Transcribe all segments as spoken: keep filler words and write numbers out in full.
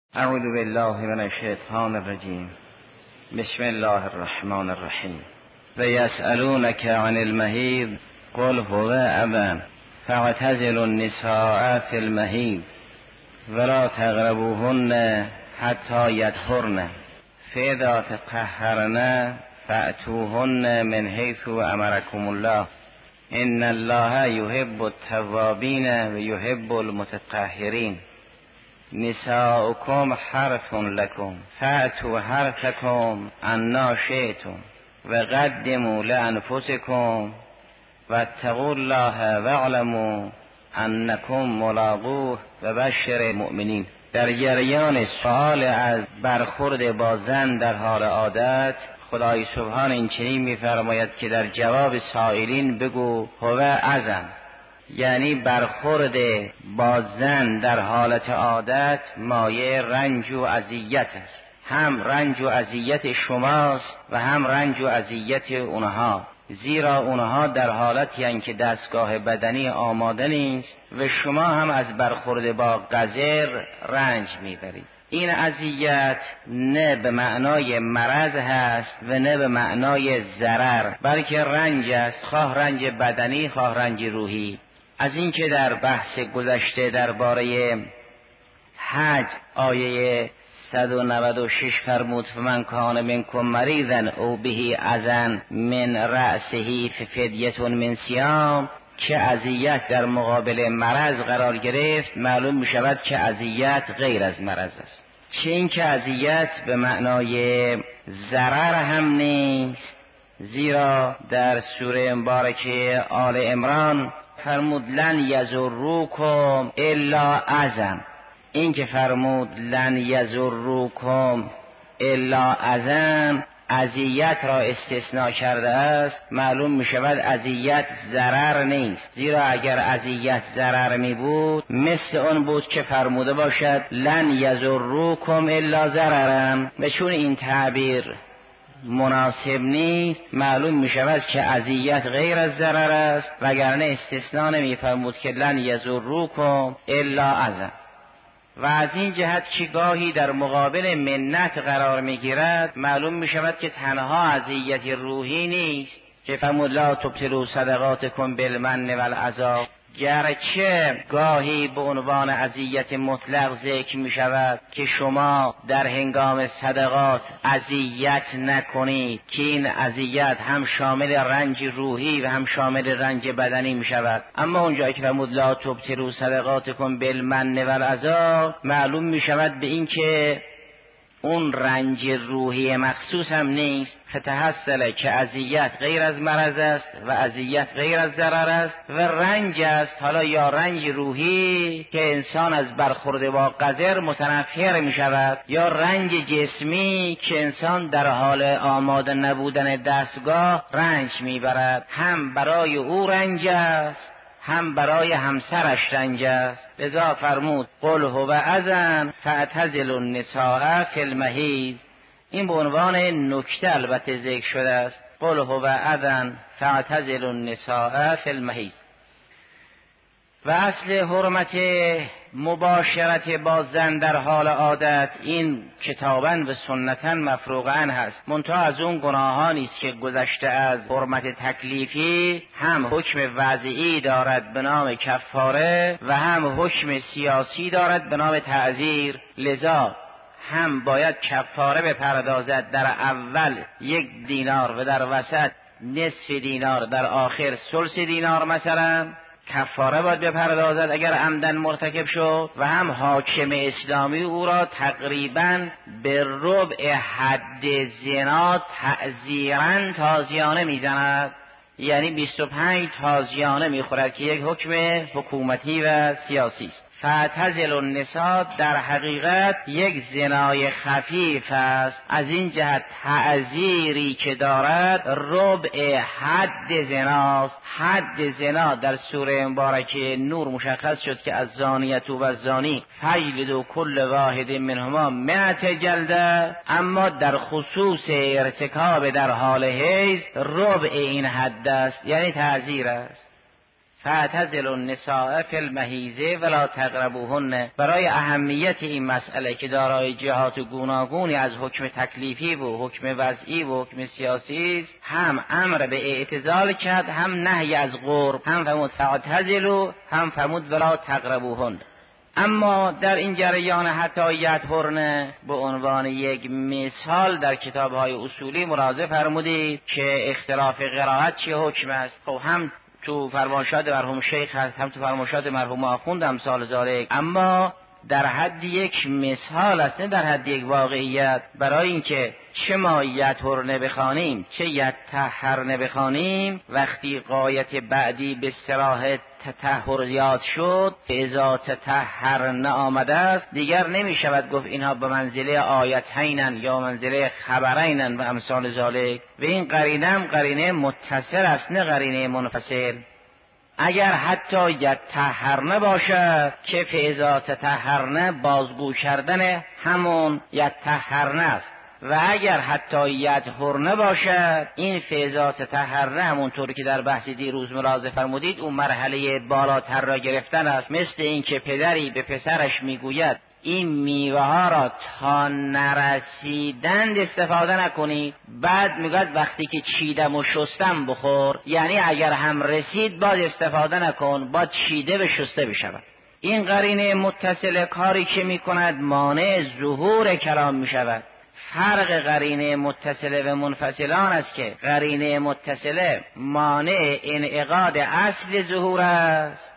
اعوذ بالله من الشیطان الرجیم. بسم الله الرحمن الرحیم. و یسألونک عن المحیض قل هو اذى فاعتزلوا النساء فی المحیض ولا تقربوهن حتی یطهرن فاذا تطهرن فأتوهن من حیث امرکم الله ان الله یحب التوابین و یحب المتطهرین. نساؤکم حرث لکم فأتوا حرثکم انا شئتم و قدموا لانفسکم واتقوا الله واعلموا انکم ملاقوه و بشر المؤمنین. در جریان سوال از برخورد با زن در حال عادت، خدای سبحان این چنین می‌فرماید که در جواب سائلین بگو هو اذن، یعنی برخورد با زن در حالت عادت مایه رنج و اذیت است. هم رنج و اذیت شماست و هم رنج و اذیت اونها، زیرا اونها در حالتی هستند که دستگاه بدنی آماده نیست و شما هم از برخورد با قذر رنج میبرید. این اذیت نه به معنای مرض هست و نه به معنای ضرر، بلکه رنج است، خواه رنج بدنی خواه رنج روحی. از اینکه در بحث گذشته درباره حج آیه صد و نود و شش فرمود فمن کان منکم مریضا او به اذى من رأسه ففدیة من صیام، که اذیت در مقابل مرض قرار گرفت، معلوم می شود که اذیت غیر از مرض است. چه این که اذیت به معنای ضرر هم نیست، زیرا در سوره مبارکه آل عمران فرمود لن یضروکم الا اذى. این که فرمود لن یضروکم الا اذى اذیت را استثناء کرده است، معلوم می شود اذیت ضرر نیست، زیرا اگر اذیت ضرر می بود مثل اون بود که فرموده باشد لن یضروکم الا ضررا، و چون این تعبیر مناسب نیست معلوم می شود که اذیت غیر از ضرر است، وگرنه استثناء نمی فرمود که لن یضروکم الا اذى. و از این جهت که گاهی در مقابل منت قرار می گیرد، معلوم می شود که تنها اذیت روحی نیست که فرمود لا تبطلوا صدقاتکم بالمن والاذی، گرچه گاهی به عنوان اذیت مطلق ذکر می شود که شما در هنگام صدقات اذیت نکنید، که این اذیت هم شامل رنج روحی و هم شامل رنج بدنی می شود. اما اونجایی که فرمود لا تبطلوا صدقاتکم بالمن والاذی، معلوم می شود به این که اون رنج روحی مخصوص هم نیست، فتحصل که اذیت غیر از مرض است و اذیت غیر از ضرر است و رنج است، حالا یا رنج روحی که انسان از برخورد با قذر متنفر می شود، یا رنج جسمی که انسان در حال آماده نبودن دستگاه رنج می برد. هم برای او رنج است هم برای همسرش رنج است. لذا فرمود قل هو اذى فاعتزلوا النساء فی المحیض. این به عنوان نکته البته ذکر شده است. قل هو اذى فاعتزلوا النساء فی المحیض. و اصل حرمت مباشرت با زن در حال عادت این کتاباً و سنتاً مفروغاً هست، منتها از اون گناهانی است که گذشته از حرمت تکلیفی هم حکم وضعی دارد به نام کفاره و هم حکم سیاسی دارد به نام تعزیر. لذا هم باید کفاره بپردازد، در اول یک دینار و در وسط نصف دینار، در آخر ثلث دینار مثلا کفاره باید بپردازد اگر عمدن مرتکب شد، و هم حاکم اسلامی او را تقریباً به ربع حد زنا تعزیراً تازیانه میزند، یعنی بیست و پنج تازیانه میخورد که یک حکم حکومتی و سیاسی است. فاعتزلوا النساء در حقیقت یک زنای خفیف است، از این جهت تعزیری که دارد ربع حد زناست. حد زنا در سوره مبارکه نور مشخص شد که از زانیت و زانی فجلدوا کل واحد منهما مئة جلده، اما در خصوص ارتکاب در حال حیض ربع این حد است، یعنی تعزیر است. فاعتزلوا النساء فی المحیض ولا تقربوهن. برای اهمیت این مسئله که دارای جهات گوناگونی از حکم تکلیفی و حکم وضعی و حکم سیاسی است، هم امر به اعتزال کرد، هم نهی از قرب، هم فرمود فاعتزلوا، هم فرمود ولا تقربوهن. اما در این جریان حتی یطهرن به عنوان یک مثال در کتاب‌های اصولی مراجعه فرمودید که اختلاف قرائت چه حکم است. خب هم تو فرمایشات مرحوم شیخ هست، هم تو فرمایشات مرحوم آخوند امثال ذالک، اما در حد یک مثال است، نه در حد یک واقعیت. برای اینکه چه ما یطهرن بخوانیم چه یطهرن بخوانیم، وقتی غایت بعدی به صراحت تطهر زیاد شد، اذا تطهرن آمده است، دیگر نمی شود گفت اینها به منزله آیتینن یا منزله خبرینن و امثال ذالک. و این قرینه هم قرینه متصل است، نه قرینه منفصل. اگر حتی یطهرن باشد که فاذا تطهرن بازگو کردن همون یطهرن است، و اگر حتی یطهرن باشد این فاذا تطهرن همونطوری که در بحث دیروز ملاحظه فرمودید اون مرحله بالاتر را گرفتن است. مثل این که پدری به پسرش میگوید این میوه ها را تا نرسیدند استفاده نکنید، بعد میگوید وقتی که چیدم و شستم بخور، یعنی اگر هم رسید باز استفاده نکن، باید چیده و شسته بشود. این قرینه متصل کاری که میکند مانع ظهور کلام میشود. فرق قرینه متصله و منفصلان است که قرینه متصله مانع انعقاد اصل ظهور است،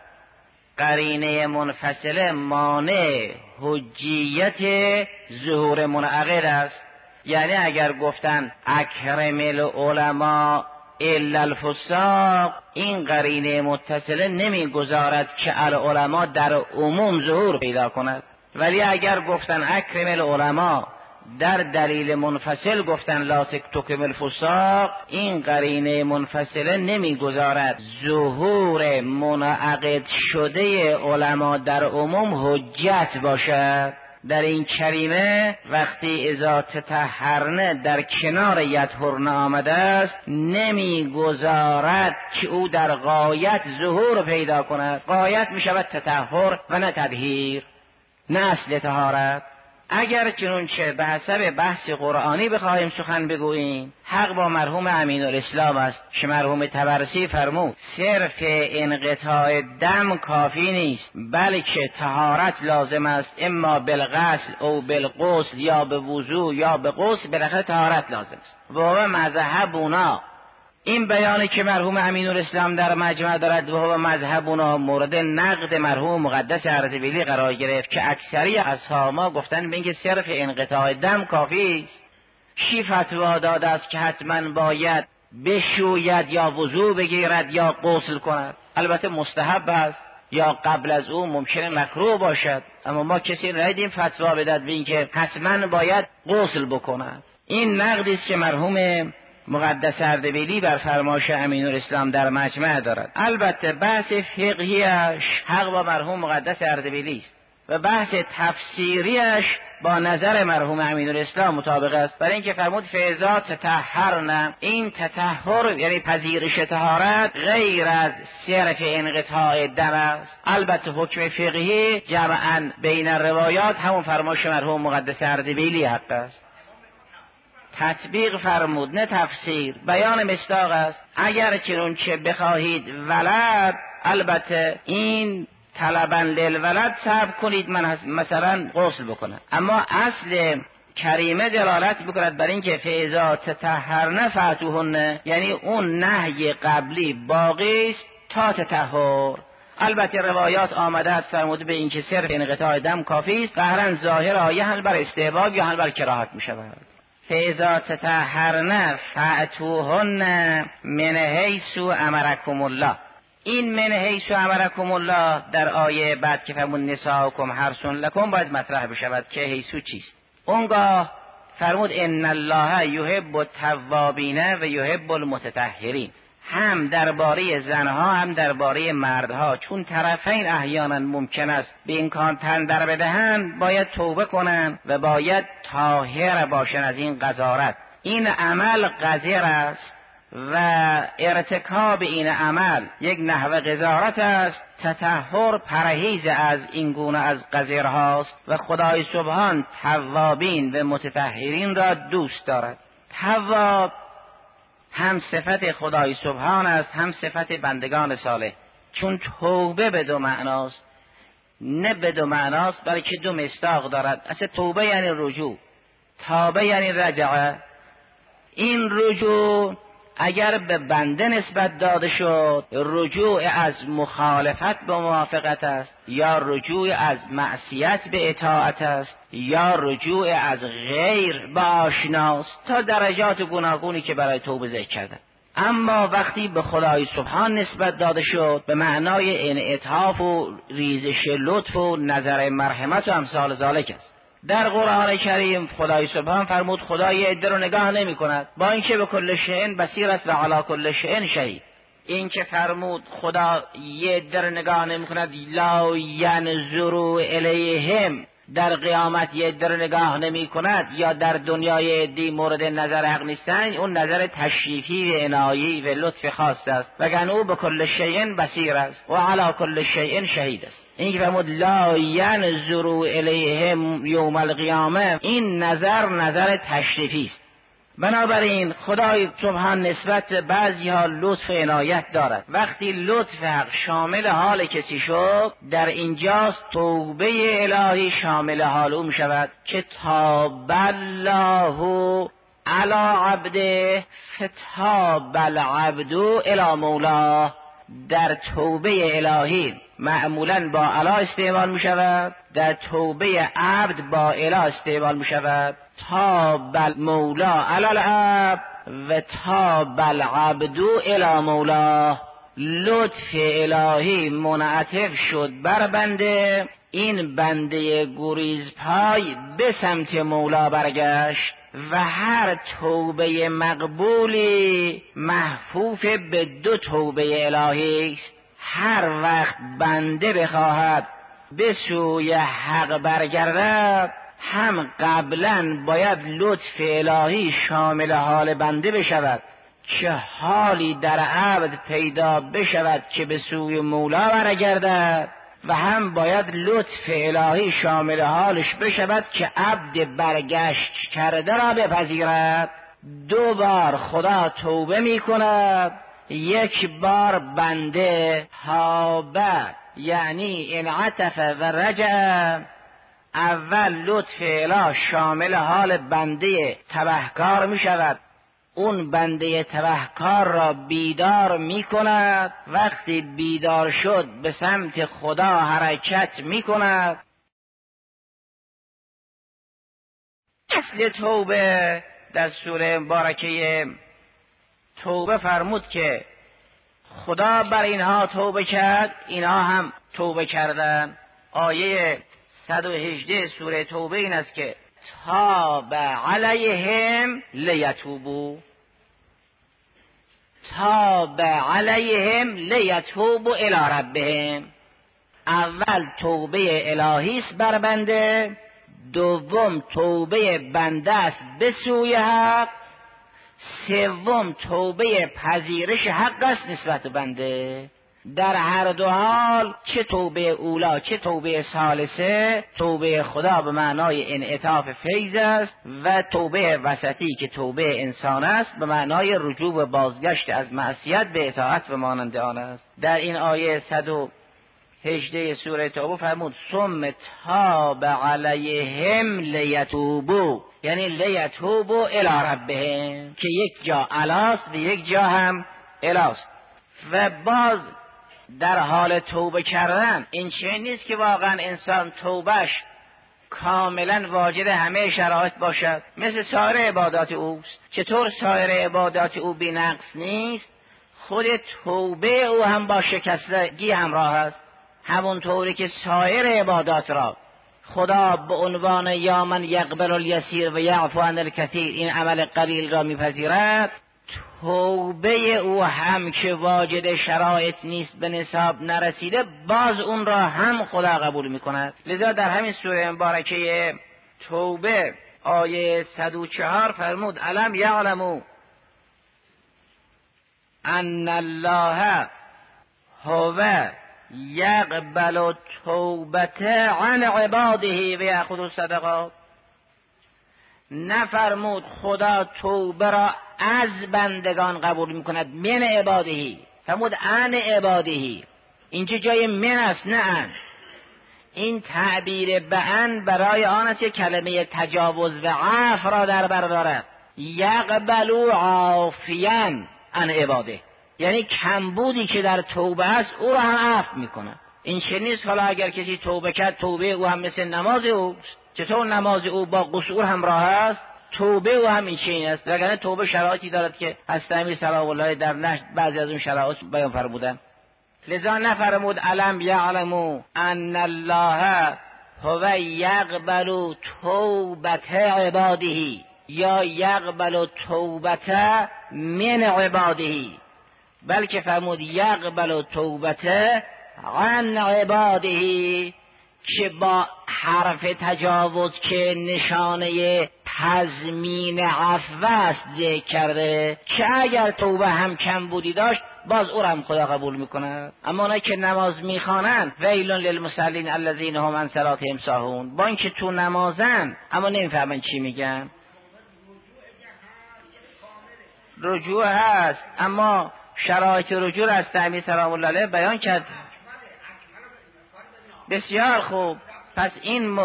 قرینه منفصله مانع حجیت ظهور منعقد است. یعنی اگر گفتن اکرم العلماء الا الفساق، این قرینه متصله نمیگذارد که العلماء در عموم ظهور پیدا کند. ولی اگر گفتن اکرم العلماء در دلیل منفصل گفتن لا تکتم الفساق، این قرینه منفصله نمیگذارد ظهور منعقد شده علما در عموم حجت باشد. در این کریمه وقتی اذا تطهرن در کنار یطهرن آمده است، نمیگذارد که او در غایت ظهور پیدا کند. غایت میشود تطهر و نه تطهیر، نه اصل طهارت. اگر چنانچه به حسب بحث قرآنی بخواهیم سخن بگوییم، حق با مرحوم امین الاسلام است که مرحوم طبرسی فرمود صرف انقطاع دم کافی نیست، بلکه طهارت لازم است، اما بالغسل او بالغسل، یا به وضو یا به غسل، بالاخره طهارت لازم است. و مذهبونا، این بیانی که مرحوم امین الاسلام در مجمع دارد و مذهبونا مورد نقد مرحوم مقدس اردبیلی قرار گرفت که اکثری اصحاب ما گفتن به اینکه صرف انقطاع دم کافی است. کی فتوا داده است که حتما باید بشوید یا وضو بگیرد یا غسل کند؟ البته مستحب است یا قبل از او ممکنه مکروه باشد، اما ما کسی ندیدیم فتوا بدهد به اینکه حتما باید غسل بکند. این نقدی است که مرحوم مقدس اردبیلی بر فرمایش امین الاسلام در مجمع دارد. البته بحث فقهیش حق با مرحوم مقدس اردبیلی است و بحث تفسیریش با نظر مرحوم امین الاسلام مطابق است، برای اینکه فرمود فاذا تطهرن، این تطهر یعنی پذیرش طهارت غیر از صرف انقطاع دم است. البته حکم فقهی جمعاً بین روایات همون فرمایش مرحوم مقدس اردبیلی حق است. تطبیق فرمود نه تفسیر، بیان مصداق است. اگر چنانچه بخواهید ولد، البته این طلبا للولد صبر کنید من مثلا غسل بکنم، اما اصل کریمه دلالت بکند بر اینکه فاذا تطهرن فاتوهن، یعنی اون نهی قبلی باقی است تا تطهر. البته روایات آمده است فرموده به اینکه صرف انقطاع دم کافی است، قهرن ظاهر آیه هم بر استحباب یا هم بر کراهت می شود. فاذا تطهرن فاتوهن من حیث امرکم الله، این من حیث امرکم الله در آیه بعد که فرمود نساؤکم حرث لکم باید مطرح بشود که حیث چیست. اونگاه فرمود ان الله یحب التوابین و یحب المتطهرین، هم درباره زنها هم درباره مردها، چون طرفین احیانا ممکن است به این کار تن در بدهند، باید توبه کنند و باید طاهر باشند از این قذارت. این عمل قذر است و ارتکاب این عمل یک نحو قذارت است، تطهر پرهیز از این گونه از قذرهاست و خدای سبحان توابین و متطهرین را دوست دارد. تواب هم صفت خدای سبحان است، هم صفت بندگان صالح، چون توبه به دو معناست، نه به دو معناست بلکه دو مصداق دارد. اصلا توبه یعنی رجوع، تابه یعنی رجعه. این رجوع اگر به بنده نسبت داده شد، رجوع از مخالفت به موافقت است، یا رجوع از معصیت به اطاعت است، یا رجوع از غیر به آشناست، تا درجات گوناگونی که برای توبه ذکر کرده. اما وقتی به خدای سبحان نسبت داده شد، به معنای انعطاف و ریزش لطف و نظر مرحمت و امثال ذالک است. در قرآن کریم خدای سبحان فرمود خدای عده رو نگاه نمی کند، با اینکه به کل شیء بصیر است و علی کل شیء شهید. این که فرمود خدا یه عده رو نگاه نمی کند، لا ینظروا الیهم، در قیامت یه عده رو نگاه نمی کند، یا در دنیای عده مورد نظر حق نیستن، اون نظر تشریفی و عنایی و لطف خاص است، وگرنه او به کل شیء بصیر است و علی کل شیء شهید است. این که فرمود لا ینظروا الیهم یوم القیامه، این نظر نظر تشریفی است. بنابراین خدای سبحان نسبت به بعضی ها لطف و عنایت دارد. وقتی لطف حق شامل حال کسی شد، در اینجاست توبه الهی شامل حال او می شود که تاب الله علی عبده فتاب العبد الی مولاه. در توبه الهی معمولا با الی استعمال می شود، در توبه عبد با الی استعمال می شود. تاب المولا علی العبد و تاب العبد الی مولاه. لطف الهی منعطف شد بر بنده، این بنده گریز پای به سمت مولا برگشت و هر توبه مقبولی محفوف به دو توبه الهی است. هر وقت بنده بخواهد به سوی حق برگردد، هم قبلا باید لطف الهی شامل حال بنده بشود که حالی در عبد پیدا بشود که به سوی مولا برگردد، و هم باید لطف الهی شامل حالش بشود که عبد برگشت کرده را بپذیرد. دو بار خدا توبه می کند، یک بار بنده تابه یعنی انعطف و رجع. اول لطف الهی شامل حال بنده تبهکار می شود، اون بنده تبهکار را بیدار می کند، وقتی بیدار شد به سمت خدا حرکت می کند. اصل توبه در سوره مبارکه توبه فرمود که خدا بر اینها توبه کرد، اینها هم توبه کردن. آیه صد و هجده سوره توبه این است که تاب علیهم لیتوبوا، تاب علیهم لیتوبوا الی ربهم. اول توبه الهی است بر بنده، دوم توبه بنده است به سوی حق، سوم توبه پذیرش حق است نسبت بنده. در هر دو حال، چه توبه اولا چه توبه ثالثه، توبه خدا به معنای انعطاف فیض است و توبه وسطی که توبه انسان است به معنای رجوع و بازگشت از معصیت به اطاعت و مانند آن است. در این آیه صد و هجده سوره توبه فرمود ثم تاب علیهم لیتوبوا، یعنی لیتوبوا الی ربهم، که یک جا الاست و یک جا هم الاست. و باز در حال توبه کردن این چه نیست که واقعا انسان توبهش کاملا واجد همه شرایط باشد، مثل سایر عبادات اوست. چطور سایر عبادات او بی نقص نیست، خود توبه او هم با شکستگی همراه است. همونطوری که سایر عبادات را خدا به عنوان یا من یقبل الیسیر و یعفو عن الکثیر این عمل قلیل را میپذیرد، توبه او هم که واجد شرایط نیست، به نصاب نرسیده، باز اون را هم خدا قبول میکند. لذا در همین سوره مبارکه توبه آیه صد و چهار فرمود الم یعلموا ان الله هو یقبل توبته عن عباده و یأخذ الصدقات. نفرمود خدا توبه را از بندگان قبول میکند، من عبادهی، فرمود عن عبادهی. اینجا جای من است نه ان. این تعبیر به ان برای آن است که کلمه تجاوز و عفو را در بر دارد. یقبل عافیا عن عباده، یعنی کمبودی که در توبه است او را هم عفو میکنه. این چه نیست حالا اگر کسی توبه کرد توبه او هم مثل نماز او، چطور نماز او با قصور همراه است، توبه او هم این چنین است. وگرنه توبه شرایطی دارد که حضرت امیر سلام الله در نشر بعضی از اون شرایط بیان فرمودند. لذا نفرمود علم یعلموا ان الله هو یقبل توبت عباده یا یقبل توبت من عباده، بلکه فرمود یقبل توبت عن عباده که با حرف تجاوز که نشانه تضمین عفو است ذکر کرده که اگر توبه هم کم بودی داشت باز او را هم خدا قبول میکنه. اما اونایی که نماز میخوانند ویل للمصلین الذین هم عن صلاتهم ساهون، با اینکه تو نمازن اما نمیفهمن چی میگن. رجوع هست اما شرایط رجوع را از تعمیر سلام الله علیه بیان کرد. بسیار خوب، پس این م...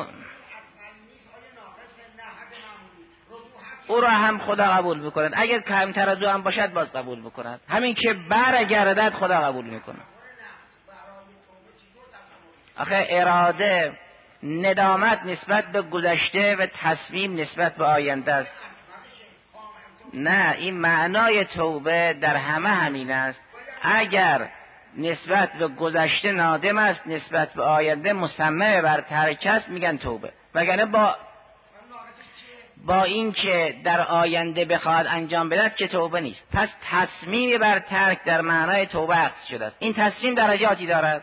او را هم خدا قبول میکند. اگر کمتر از او هم باشد باز قبول میکند. همین که برگردد خدا قبول میکند. آخه اراده ندامت نسبت به گذشته و تصمیم نسبت به آینده است. نه، این معنای توبه در همه همین است. اگر نسبت به گذشته نادم است، نسبت به آینده مصمم بر ترک است، میگن توبه. وگرنه با با این که در آینده بخواد انجام بدهد که توبه نیست. پس تصمیم بر ترک در معنای توبه اخذ شده است. این تصمیم درجاتی دارد.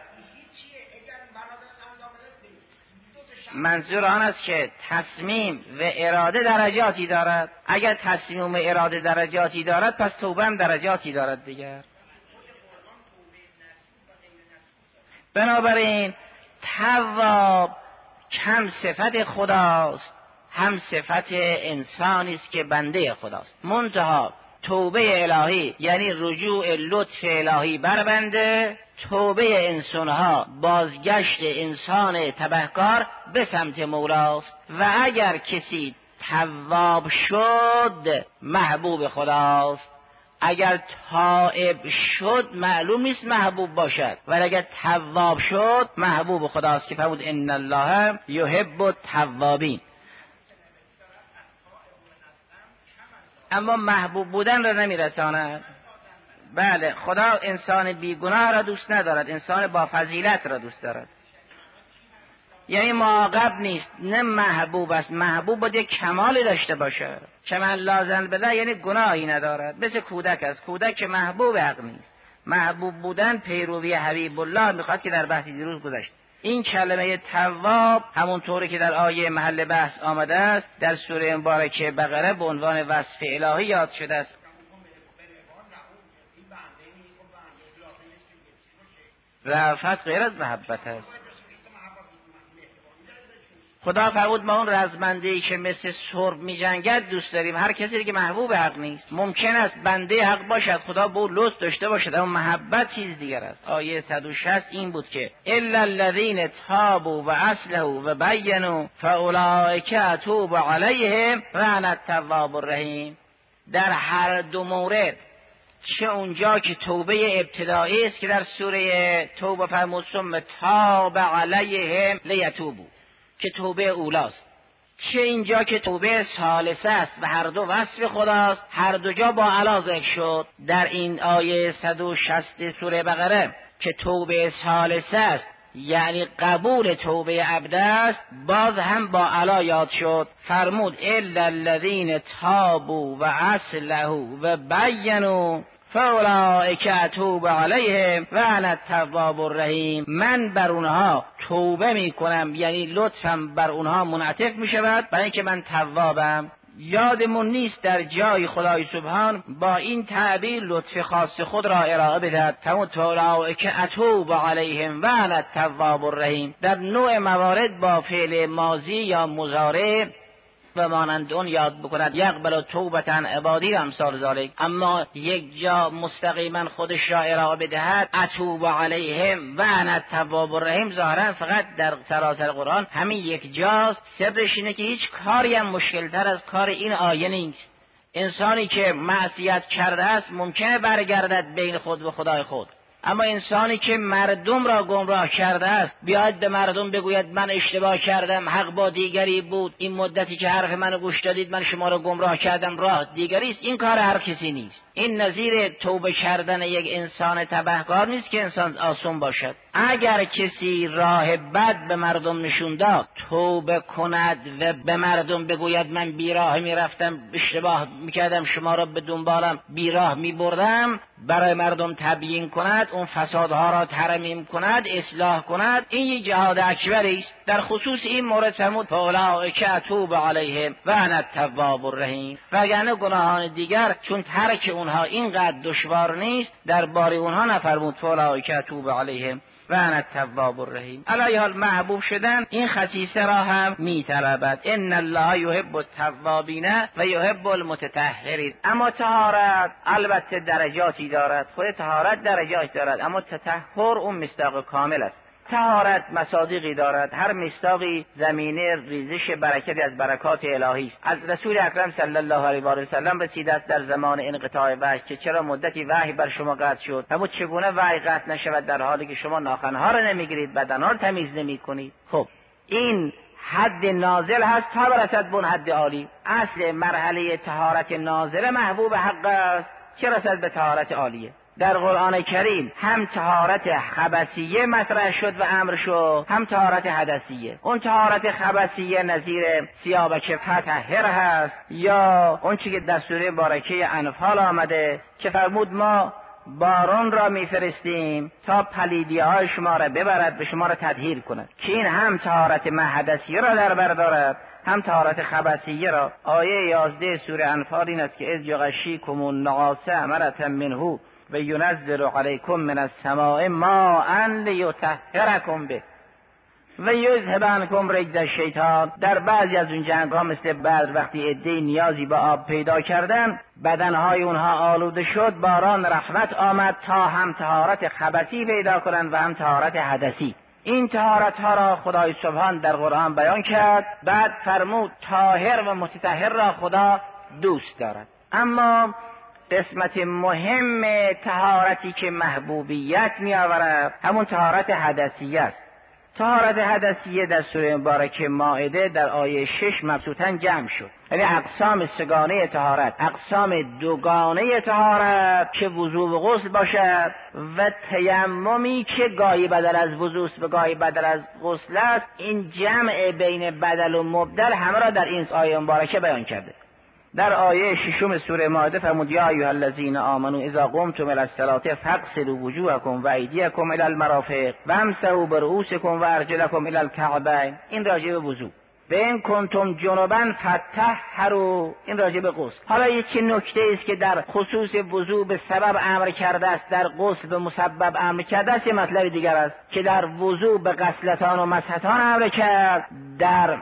منظور آن است که تصمیم و اراده درجاتی دارد. اگر تصمیم و اراده درجاتی دارد پس توبه هم درجاتی دارد دیگر. بنابراین تواب کم صفت خداست، هم صفت انسانی است که بنده خداست. منتها توبه الهی یعنی رجوع لطف الهی بر بنده، توبه انسانها بازگشت انسان تبهکار به سمت مولاست. و اگر کسی تواب شد محبوب خداست، اگر تائب شد معلوم نیست محبوب باشد، ولی اگر تواب شد محبوب خداست که فرمود ان الله یحب التوابین. اما محبوب بودن را نمیرساند. بله، خدا انسان بیگناه را دوست ندارد، انسان با فضیلت را دوست دارد. یعنی معاقب نیست، نه محبوب است. محبوب باید یک کمالی داشته باشه. کمال لازم بده یعنی گناهی ندارد. مثل کودک است، کودک که محبوب حق نیست. محبوب بودن پیروی حبیب الله میخواد که در بحثی دیروز گذشت. این کلمه تواب همونطوری که در آیه محل بحث آمده است در سوره مبارکه بقره به عنوان وصف الهی یاد شده است. رأفت غیر از محبت است. خدا فرمود ما اون رزمنده‌ای که مثل سرب می جنگد دوست داریم. هر کسی که محبوب حق نیست. ممکن است بنده حق باشد، خدا به او لطف داشته باشد، اما محبت چیز دیگر است. آیه صد و شصت این بود که الا الذین تابوا و اصلحوا و بینوا فاولئک اتوب علیهم و انا التواب الرحیم. در هر دو مورد، چه اونجا که توبه ابتدایی است که در سوره توبه فرمود ثم تاب علیهم لیتوبوا که توبه اولاست، چه اینجا که توبه ثالثه است و هر دو وصف خداست، هر دو جا با علا ذکر شد. در این آیه صد و شصت سوره بقره که توبه ثالثه است یعنی قبول توبه عبد است، باز هم با علا یاد شد. فرمود الا الذین تابوا و اصلحوا و بینوا فاولئک اتوب علیهم و انا التواب الرحیم. من بر اونها توبه می کنم، یعنی لطفم بر اونها منعطف می شود برای اینکه من توابم. یادمون نیست در جای خدای سبحان با این تعبیر لطف خاص خود را ارائه بدهد. فموت اولئک اتوب علیهم و انا التواب الرحیم. در نوع موارد با فعل ماضی یا مضارع و مانند اون یاد بکند یقبل توبة عبادی و امثال ذالک، اما یک جا مستقیما خودش را ارائه بدهد اتوب علیهم و انا التواب الرحیم، ظاهرا فقط در سراسر قرآن همین یک جاست. سرش اینه که هیچ کاری هم مشکل تر از کار این آیه نیست. انسانی که معصیت کرده است ممکنه برگردد بین خود و خدای خود، اما انسانی که مردم را گمراه کرده است بیاید به مردم بگوید من اشتباه کردم، حق با دیگری بود، این مدتی که حرف منو گوش دادید من شما را گمراه کردم، راه دیگری است. این کار هر کسی نیست. این نظیر توبه کردن یک انسان تبهکار نیست که انسان آسون باشد. اگر کسی راه بد به مردم نشون داد توبه کند و به مردم بگوید من بیراه میرفتم، اشتباه میکردم، شما را به دنبالم بیراه میبردم، برای مردم تبیین کند، اون فسادها را ترمیم کند، اصلاح کند، این یک جهاد اکبری است. در خصوص این مورد فرمود فاولئک اتوب علیهم و انا التواب الرحیم. وگرنه گناهان دیگر چون ترک اونها اینقدر دشوار نیست درباره اونها نفرمود فاولئک اتوب علیهم و انا التواب الرحیم. علی حال محبوب شدن این خصیصه را هم میطلبد. ان الله یحب التوابین و یحب المتطهرین. اما طهارت البته درجاتی دارد، خود طهارت درجاتی دارد، اما تطهر اون مصداق کامل است. طهارت مصادیقی دارد، هر مصداقی زمینه ریزش برکتی از برکات الهی است. از رسول اکرم صلی الله علیه و سلم رسیده است در زمان انقطاع وحی که چرا مدتی وحی بر شما قطع شد، اما چگونه وحی قطع نشود در حالی که شما ناخنها را نمیگیرید، بدنها را تمیز نمیکنید. خب این حد نازل هست تا برسد به حد عالی. اصل مرحله طهارت نازل محبوب حق است چه رسد به طهارت عالیه. در قرآن کریم هم طهارت خبثیه مطرح شد و امر شد، هم طهارت حدثیه. اون طهارت خبثیه نظیر ثیابک فطهر هست، یا اون چیزی که در سوره بارکه انفال آمده که فرمود ما باران را میفرستیم تا پلیدی های شما را ببرد، به شما را تطهیر کند، که این هم طهارت حدثیه را در بر دارد هم طهارت خبثیه را. آیه یازده سوره انفال این است که اذ یغشیکم النعاس امرة منه و ینزل علیکم من السماء ماء لیطهرکم به و یذهب عنکم رجز الشیطان. در بعضی از اون جنگ ها مثل بدر وقتی عده‌ای نیازی به آب پیدا کردن، بدنهای اونها آلوده شد، باران رحمت آمد تا هم طهارت خبثی پیدا کنند و هم طهارت حدثی. این طهارت ها را خدای سبحان در قرآن بیان کرد. بعد فرمود طاهر و متطهر را خدا دوست دارد. اما قسمت مهم طهارتی که محبوبیت می آورد همون طهارت حدثیه است. طهارت حدثیه در سوره مبارکه مائده در آیه شش مبسوطاً جمع شد، یعنی اقسام سگانه طهارت، اقسام دوگانه طهارت که وضو و غسل باشد و تیممی که گاهی بدل از وضو و گاهی بدل از غسل است. این جمع بین بدل و مبدل همه را در این آیه مبارکه بیان کرده. در آیه ششم سوره مائده فرمود یا ایها الذین آمنوا اذا قمتم الی الصلاة فاغسلوا وجوهکم و ایدیکم الی المرافق وامسحوا برؤوسکم و ارجلکم الی الکعبین. این راجع به وضو. و ان کنتم جنبا فطهروا، این راجع به غسل. حالا یک نکته است که در خصوص وضو به سبب امر کرده است، در غسل به مسبب امر کرده است. یه مطلب دیگر است که در وضو به غسلتان و مسحتان امر کرد، در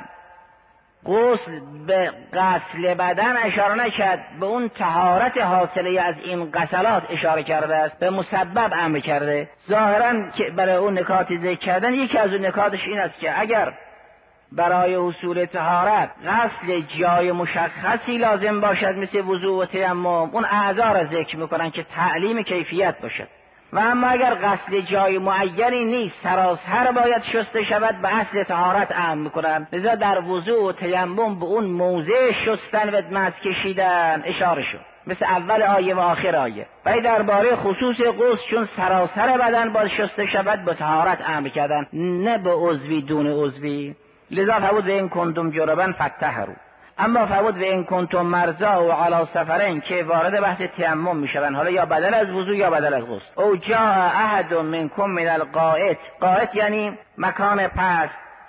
غسل به غسل بدن اشاره نکرد، به اون طهارت حاصله از این غسلات اشاره کرده است، به مسبب امر کرده. ظاهرا که برای اون نکاتی ذکر کردن، یکی از اون نکاتش این است که اگر برای حصول طهارت غسل جای مشخصی لازم باشد مثل وضو و تیمم، اون اعضا را ذکر میکنن که تعلیم کیفیت باشد. و اما اگر غسل جای معینی نیست، سراسر باید شسته شود، به اصل طهارت امر میکنن. لذا در وضو و تیمم به اون موضع شستن و مس کشیدن اشاره شد، مثل اول آیه و آخر آیه. ولی درباره خصوص غسل چون سراسر بدن باید شسته شود، به طهارت امر کردن، نه به عضوی دون عضوی. لذا فرمود و ان کنتم جنبا فطهروا. اما فرمود و ان کنتم مرضی و علی سفرین که وارد بحث تیمم میشون، حالا یا بدل از وضو یا بدل از غسل. او جاء احد منکم من الغائط، غائط یعنی مکان پست،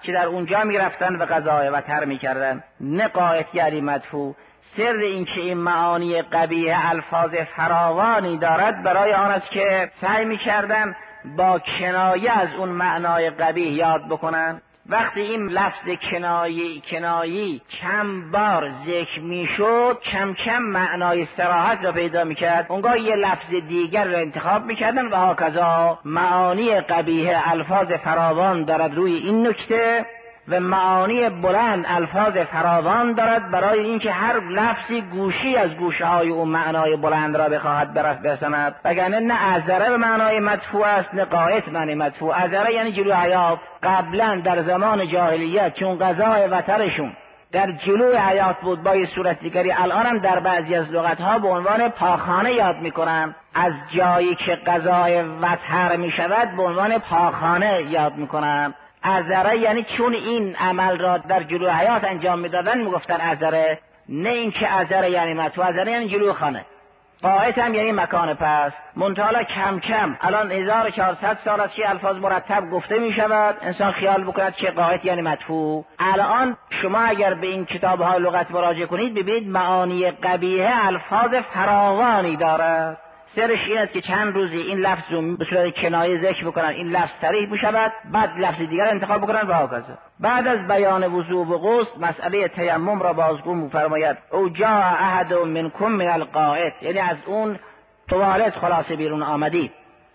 که در اونجا میرفتن و غذای وتر میکردن. نه قائط یعنی مدفوع. سر این که این معانی قبیح الفاظ فراوانی دارد برای آن است که سعی میکردن با کنایه از اون معنای قبیح یاد بکنن. وقتی این لفظ کنایی کنایی کم بار ذکر میشد، کم کم معنای صراحت را پیدا میکرد، اونگاه یه لفظ دیگر را انتخاب میکردن و هاکذا. معانی قبیح الفاظ فراوان دارد روی این نکته و معانی بلند الفاظ فراوان دارد برای اینکه هر لفظی گوشی از گوشه های اون معنای بلند را بخواهد برساند. وگرنه نه عذره به معنای مدفوع است، نه قائط معنی مدفوع. عذره یعنی جلو حیات. قبلا در زمان جاهلیت چون غذای وترشون در جلوی حیات بود با یه صورت دیگری، الان هم در بعضی از لغتها به عنوان پاخانه یاد میکنن. از جایی که غذای وتر میشود به عنوان پاخانه یاد میکنن. عذره یعنی چون این عمل را در جلوی حیات انجام میدادن میگفتن عذره، نه این که عذره یعنی مدفوع. عذره یعنی جلوی خانه. قائط هم یعنی مکان پست. منتها کم کم الان هزار و چهارصد سال است که الفاظ مرتب گفته می شود، انسان خیال بکند که قائط یعنی مدفوع. الان شما اگر به این کتاب های لغت مراجعه کنید ببینید معانی قبیح الفاظ فراوانی دارد. سرش این است که چند روزی این لفظ رو به صورت کنایه ذکر بکنن، این لفظ صریح بشود، بعد لفظ دیگر انتخاب بکنن و هکذا. بعد از بیان وضوء و غسل مسئله تیمم را بازگو می‌فرماید. او جاء احد منکم من القائط، یعنی از اون توالت خلاصه بیرون آمدید،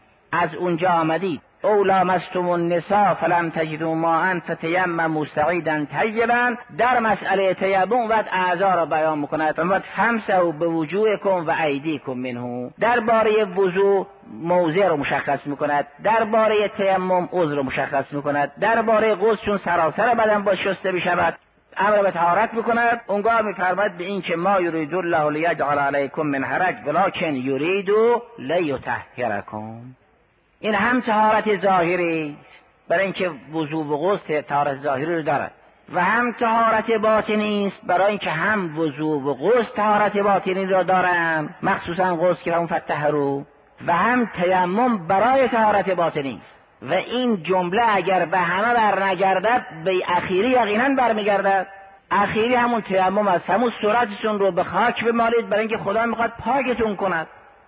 از اونجا آمدید. او لامستم النساء فلم تجدوا ماء فتیمموا صعیدا طیبا. در مسئله تیمم بعد اعضا را بیان میکند. فرمود فامسحوا بوجوهکم و ایدیکم منه. درباره وضو موضع رو مشخص میکند، درباره تیمم عضو رو مشخص میکند، درباره غسل چون سراسر بدن با شسته بشود امر به طهارت میکند. اونگاه میفرماید به این که ما یرید الله لیجعل علیکم من حرج ولکن یرید لیطهرکم. این هم طهارت ظاهری برای اینکه وضو و غسل طهارت ظاهری رو دارد و هم طهارت باطنی است برای اینکه هم وضو و غسل طهارت باطنی را دارند، مخصوصا غسل که اون فتحرو، و هم تیمم برای طهارت باطنی است. و این جمله اگر به همه برنگردد به اخیری یقینا برمیگردد. اخیری همون تیمم است، همون صورتتون رو به خاک بمالید برای اینکه خدا میخواد پاکتون کند.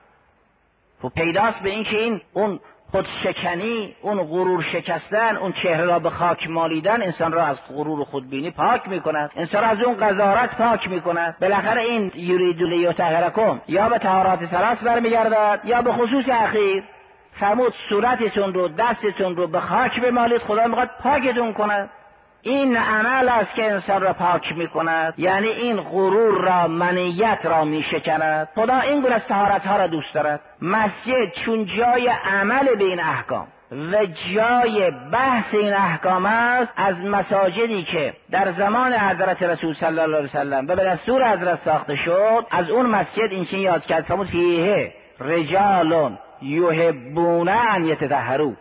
و پیداست به این که این اون خود شکنی، اون غرور شکستن، اون چهره را به خاک مالیدن انسان را از غرور و خودبینی پاک میکند، انسان را از اون قذارت پاک میکند. بالاخره این یرید لیطهرکم یا به طهارت ثلاث برمیگردد یا به خصوص اخیر. فرمود صورتتون رو، دستتون رو به خاک بمالید، خدا میخواد پاکتون کند. این عمل است که انسان را پاک میکند، یعنی این غرور را، منیت را میشکند. خدا این گونه طهارت ها را دوست دارد. مسجد چون جای عمل به این احکام و جای بحث این احکام است، از مساجدی که در زمان حضرت رسول صلی الله علیه وسلم و به دستور حضرت ساخته شد، از اون مسجد این چنین یاد کرد. فرمود فیه رجال یحبون ان یتطهروا،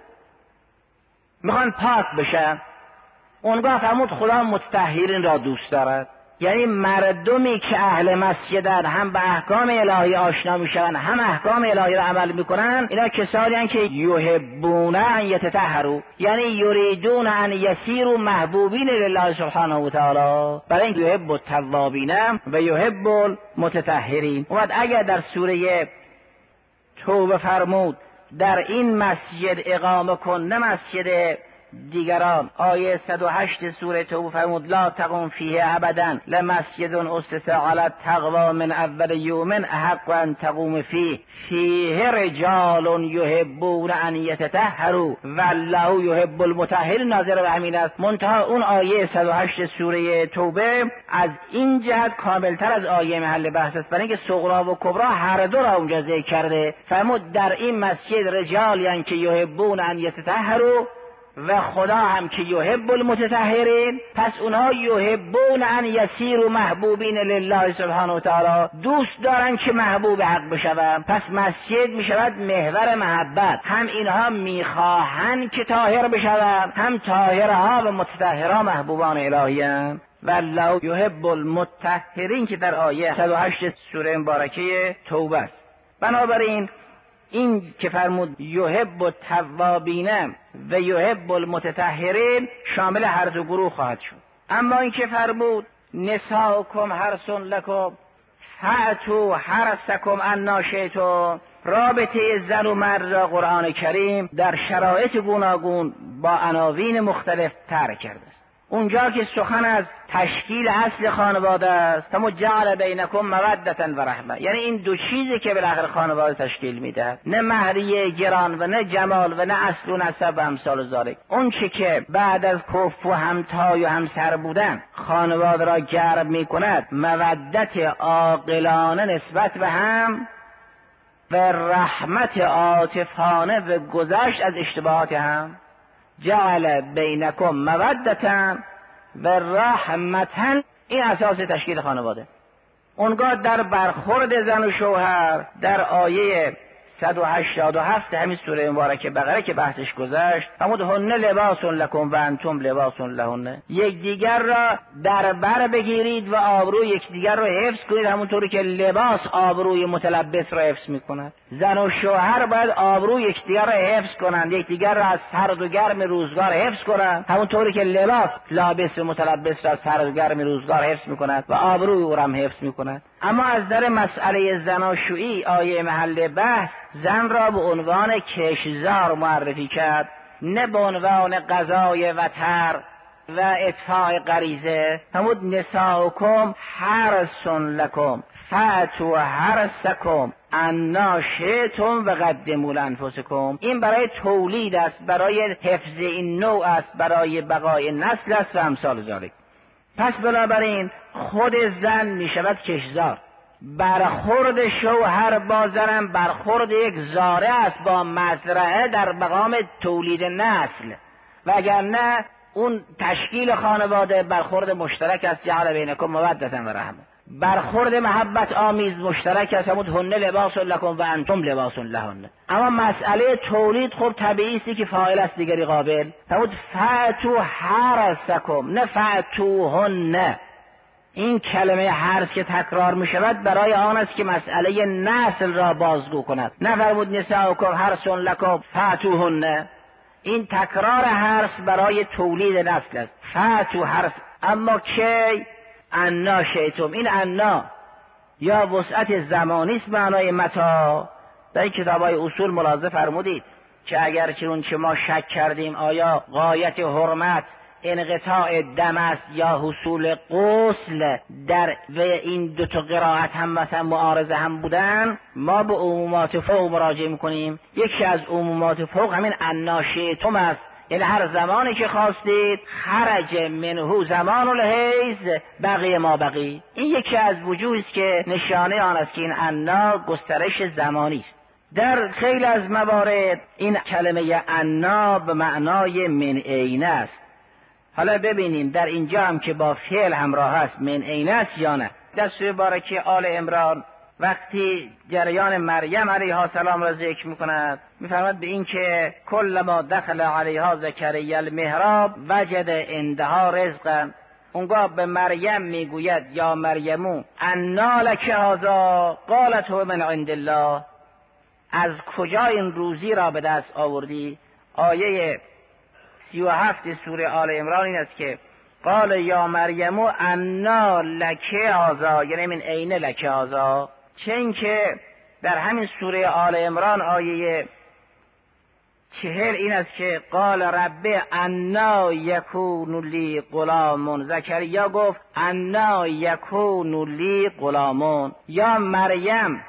میخوان پاک بشن. اونگاه فرمود خدا متطهرین را دوست دارد، یعنی مردمی که اهل مسجدن، هم به احکام الهی آشنا میشن، هم احکام الهی را عمل میکنن، اینا کسانی هستند که یحبون ان یتطهروا، یعنی یریدون ان یسیروا محبوبین لله سبحانه و تعالی. برای این یحب التوابین و یحب المتطهرین. اومد اگر در سوره توبه فرمود در این مسجد اقامه کن، نه مسجد دیگران. آیه صد و هشت سوره توبه فرمود لا تقم فیه ابدا لمسجد اسس علی التقوی من اول یوم احق ان تقوم فیه فیه رجال یحبون ان یتطهروا والله یحب المطهرین. ناظر به همین است. منتها اون آیه صد و هشت سوره توبه از این جهت کاملتر از آیه محل بحث است، برای اینکه صغرا و کبرا هر دو را اونجا ذکر کرده. فرمود در این مسجد رجالی که یحبون ان یتطهروا و خدا هم که یحب المتطهرین، پس اونها یحبون ان یسیروا محبوبین لله سبحانه و تعالی، دوست دارن که محبوب حق بشوند. پس مسجد میشود محور محبت. هم اینها میخواهند که طاهر بشوند، هم طاهرها و متطهرها محبوبان الهی اند. والله یحب المطهرین که در آیه صد و هشت سوره مبارکه توبه است. بنابراین این که فرمود یحب التوابین و یحب المتطهرین شامل هر دو گروه خواهد شد. اما این که فرمود نساؤکم حرث لکم فأتوا حرثکم انا شئتم، رابطه زن و مرد را قرآن کریم در شرایط گوناگون با عناوین مختلف طرح کرده است. اونجا که سخن از تشکیل اصل خانواده است، تمو جعل بینکم مودة و رحمه، یعنی این دو چیزی که بالاخره خانواده تشکیل میده، نه مهریه گران و نه جمال و نه اصل و نسب و امثال ذالک. اون چه که بعد از کف و همتای و همسر بودن خانواده را گرم میکند، مودت عاقلانه نسبت به هم و رحمت عاطفانه و گذشت از اشتباهات هم. جعل بینکم مودة و رحمة، این اساس تشکیل خانواده. اونگاه در برخورد زن و شوهر در آیه صد و هشتاد و هفت همین سوره مبارکه بقره که بحثش گذشت، فرمود هن لباس لکم و انتم لباس لهن، یکدیگر را در بر بگیرید و آبروی یکدیگر را حفظ کنید، همونطوری که لباس آبروی متلبس را حفظ میکند. زن و شوهر باید آبروی یکدیگر را حفظ کنند، یکدیگر را از سرد و گرم روزگار حفظ کنند، همونطوری که لباس لابس و متلبس را از سرد و گرم روزگار حفظ میکند و آبروی او را هم حفظ میکند. اما از در مسئله زناشویی آیه محل بحث زن را به عنوان کشزار معرفی کرد، نه به عنوان قضای وتر و اطفاء غریزه. فرمود نساؤکم حرث لکم فأتوا حرثکم انا شئتم و قدموا لانفسکم. این برای تولید است، برای حفظ این نوع است، برای بقای نسل است و امثال ذالک. پس بنابراین خود زن می شود کشزار، برخورد شوهر با زنم برخورد یک زاره است با مزرعه در مقام تولید نسل، وگرنه اون تشکیل خانواده برخورد مشترک است. جعل بینکم مودة و رحمه، برخورد محبت آمیز مشترک است. همون هن لباس لکم و انتم لباس لهن. اما مسئله تولید خب طبیعی است که فاعل است دیگری قابل. فرمود فأتوا حرثکم، نه فأتوهن. این کلمه حرث که تکرار می شود برای آن است که مسئله نسل را بازگو کند. نه فرمود نساؤکم حرث لکم فأتوهن. این تکرار حرث برای تولید نسل است. فأتوا حرث، اما کی؟ انا شئتم. این انا یا وسعت زمانی است، معنای متا. در این کتاب‌های اصول ملاحظه فرمودید که اگر چون که ما شک کردیم آیا غایت حرمت انقطاع دم است یا حصول غسل، در و این دو تا قرائت هم مثلا معارضه هم بودن، ما به عمومات فوق مراجعه میکنیم. یکی از عمومات فوق همین انا شئتم است، یعنی هر زمانی که خواستید خرج منه زمان الحیض بقیه ما بقی. این یکی از وجوهی است که نشانه آن است که این انا گسترش زمانی است. در خیلی از موارد این کلمه انا به معنای من عین است. حالا ببینیم در اینجا هم که با فعل همراه است من عین است یا نه. در سوره بارکه آل عمران وقتی جریان مریم علیها السلام را ذکر میکند، میفرماد به این که کلما دخل علیها زکریا المحراب وجد عندها رزقا. اونگاه به مریم میگوید یا مریمو انا لک هذا قالت هو من عند الله، از کجا این روزی را به دست آوردی؟ آیه سی و هفت سوره آل عمران این است که قال یا مریمو انا لک هذا، یعنی من عین لک هذا. چون که در همین سوره آل عمران آیه چهل این است که قال رب انا یکون لی غلام. زکریا گفت انا یکون لی غلام. یا مریم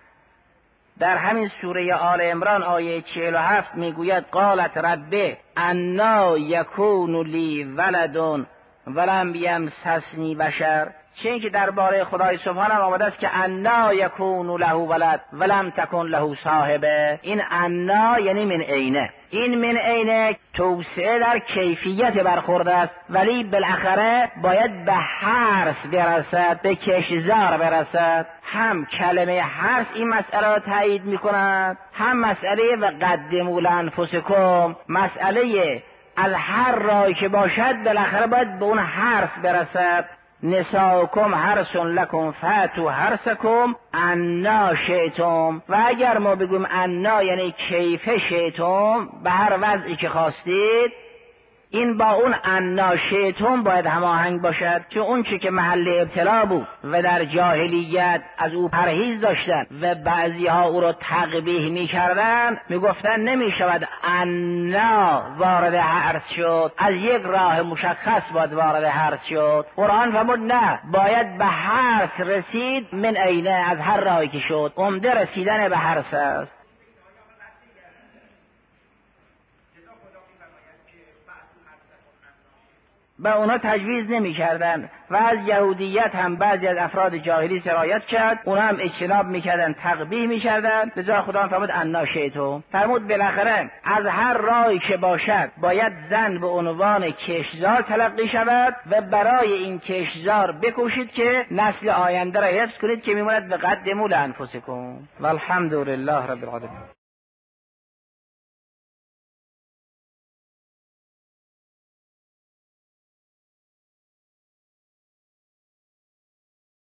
در همین سوره آل عمران آیه چهل و هفت میگوید قالت رب انا یکون لی ولد ولم یمسسنی بشر. چون که درباره خدای سبحانه آمده است که انا یکون له ولد ولم تکن له صاحبه. این انا یعنی من عینه. این من عینه توسعه در کیفیت برخورد است، ولی بالاخره باید به حرث برسد، به کشزار برسد. هم کلمه حرث این مسئله را تایید می کند، هم مسئله و قدموا لانفسکم، مسئله از هر راهی که باشد بالاخره باید به اون حرث برسد. نساؤکم حرث لکم فاتوا حرثکم انا شئتم. و اگر ما بگیم انا یعنی کیف شئتم، به هر وضعی که خواستید، این با اون انا شئتم باید هماهنگ باشد، چون اون چی که محل ابتلا بود و در جاهلیت از او پرهیز داشتن و بعضی ها او را تقبیح می کردن، می گفتن نمی شود انا وارد حرث شد، از یک راه مشخص باید وارد حرث شد. قرآن فرمود نه، باید به حرث رسید، من اینه، از هر راهی که شد. عمده رسیدن به حرث است. به اونا تجویز نمی کردن و از یهودیت هم بعضی از افراد جاهلی سرایت کرد، اونا هم اجتناب می کردن، تقبیح می کردن. به جای خدا فرمود انا شئتم، فرمود بالاخره از هر راهی که باشد باید زن به عنوان کشتزار تلقی شود و برای این کشتزار بکوشید که نسل آینده را حفظ کنید که میموند به قدموا لانفسکم. والحمد لله رب العالمین.